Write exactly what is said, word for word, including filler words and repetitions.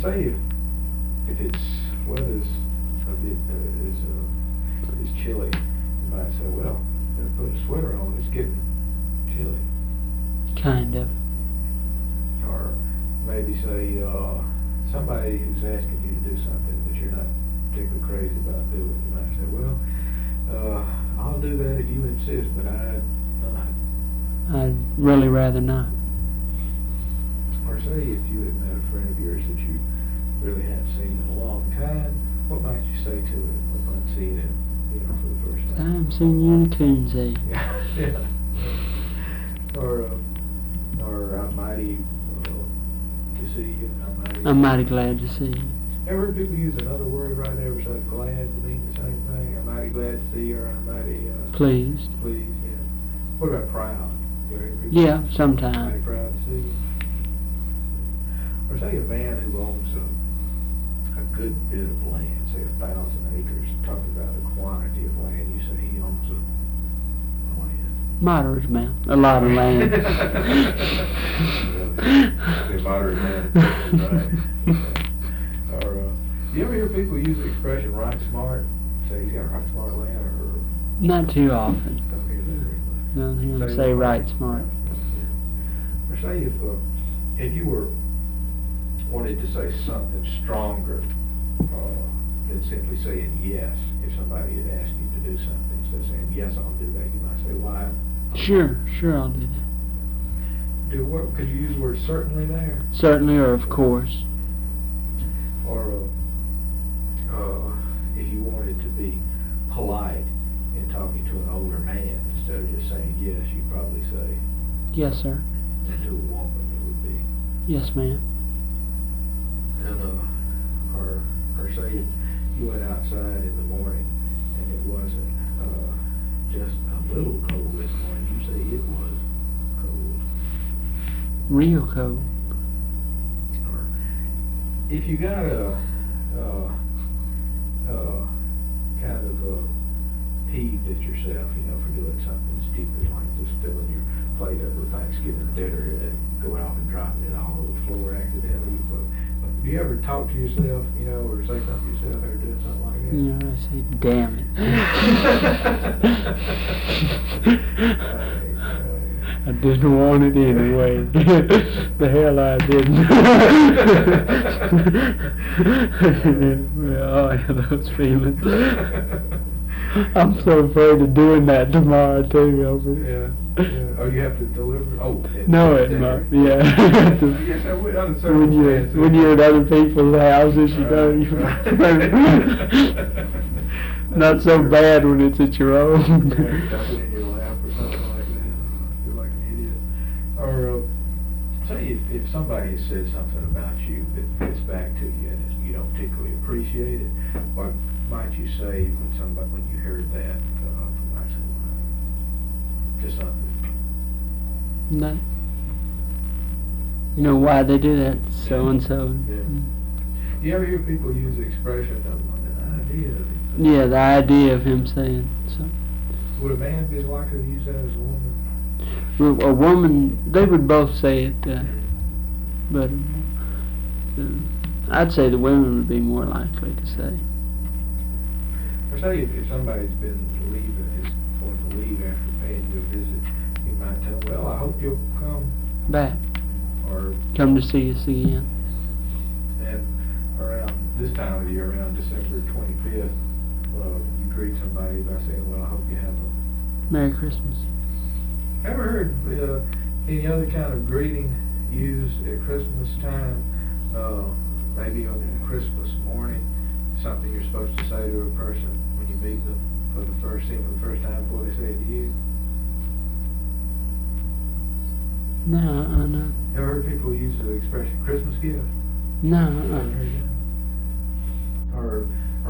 say if, if it's weather's a bit, uh, is, uh, is chilly, you might say, well, better put a sweater on, it's getting chilly. Kind of. Or maybe say, uh, somebody who's asking you to do something that you're not particularly crazy about doing, you might say, well, uh, I'll do that if you insist, but I'd not. I'd really rather not. Or say if you had met a friend of yours that you really hadn't seen in a long time, what might you say to it upon seeing him, you know, for the first time? I'm seeing you in a coonsy. Yeah, yeah. Or, uh, or I'm mighty uh, to see you. I'm mighty, I'm mighty glad to see you. Ever heard people use another word right there besides glad to mean the same thing? I'm mighty glad to see you, or I'm mighty uh, pleased. Pleased, yeah. What about proud? You ever heard people yeah, say, sometimes. Mighty proud to see you. Or say a man who owns a, a good bit of land, say a thousand acres, talking about the quantity of land, you say he owns a, a land. Moderate amount, a lot of land. A moderate amount, right? Or, uh, do you ever hear people use the expression right smart? Say he's got right smart land, or? Not too often. Don't hear that very much. Don't hear him say right smart. Yeah. Or say if, uh, if you were wanted to say something stronger uh, than simply saying yes. If somebody had asked you to do something, instead of saying yes, I'll do that, you might say why. Sure, sure, I'll do that. Do what? Could you use the word certainly there? Certainly, or of course. Or uh, uh, if you wanted to be polite in talking to an older man, instead of just saying yes, you'd probably say yes, sir. And to a woman, it would be yes, ma'am. And uh, or or say if you went outside in the morning and it wasn't uh, just a little cold this morning, you say it was cold. Real cold. Or if you got a uh, uh, kind of uh, peeved at yourself, you know, for doing something stupid like just filling your plate up with Thanksgiving dinner and going off and dropping it all over the floor accidentally. But do you ever talk to yourself, you know, or say something to yourself, ever doing something like that? Yeah, I say, damn it. I didn't want it anyway. The hell I didn't. Oh, I have those feelings. I'm so afraid of doing that tomorrow too. Over. Yeah. Yeah. Oh, you have to deliver. Oh. No, it not. Yeah. Yes, I would. On a when you're when you're at other people's houses, you know, you not so bad when it's at your own. Yeah, you're in your lap or something like that. I feel like an idiot. Or uh, say if if somebody has said something about you that gets back to you and you don't particularly appreciate it, what might you say when somebody when you heard that uh, from my side? Just something. No. You know why they do that? So and so. Yeah. Do you ever hear people use the expression of an idea? Yeah, the idea of him saying so. Would a man be likely to use that as a woman? Well, a woman, they would both say it, uh, but uh, I'd say the women would be more likely to say. Or say if, if somebody's been leaving, is going to leave after paying you a visit, you might tell them, well, I hope you'll come back. Or come to see us again. And around this time of the year, around December twenty-fifth, well, you greet somebody by saying, well, I hope you have a Merry Christmas. Ever heard uh, any other kind of greeting used at Christmas time? Uh, maybe on Christmas morning, something you're supposed to say to a person when you meet them for the first, see them for the first time before they say it to you? No, uh, no. Ever heard people use the expression Christmas gift? No, Ever uh. heard that? Or